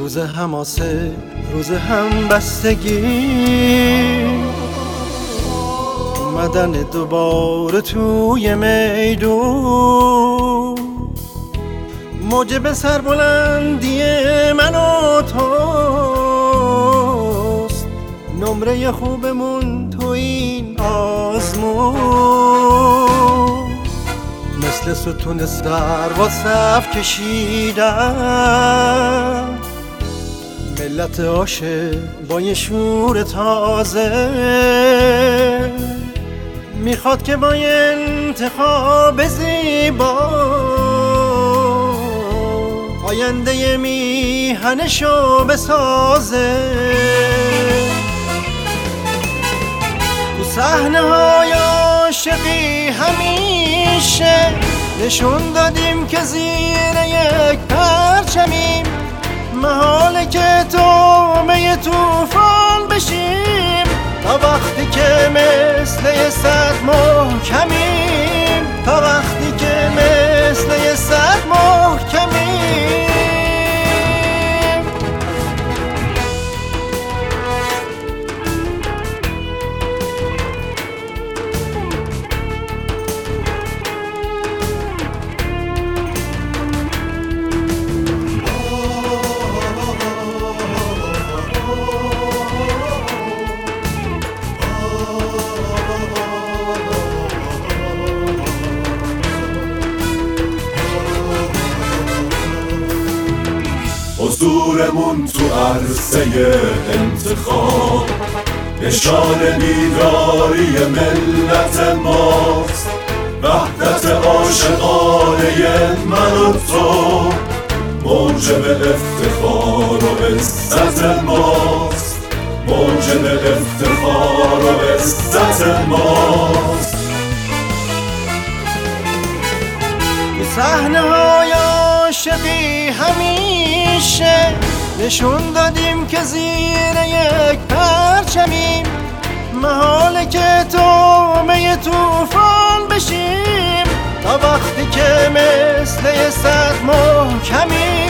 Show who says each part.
Speaker 1: روز حماسه، روز همبستگی، اومدن دوباره توی میدون، موجب سربلندی من و توست، نمره خوبمون تو این آزمون، مثل ستون سر و صف کشیدن، ملت عاشق با یه شور تازه، میخواد که با انتخاب زیبا آینده میهنشو بسازه. تو صحنه های عاشقی همیشه نشون دادیم که زیر یک پرچمیم، محاله که تومه طوفان بشیم، تا وقتی که مثل یه سد محکمیم، تا وقتی که مثل یه سد محکمیم.
Speaker 2: حضورمون تو عرصه انتخاب نشان بیداری ملت ماست، وحدت عاشقانه من و تو موجب افتخار و عزت ماست، موجب افتخار و عزت ماست.
Speaker 1: صحنه های عاشقی همیشه نشون دادیم که زیر یک پرچمیم، محاله که تومه طوفان بشیم، تا وقتی که مثل یه سد محکمیم.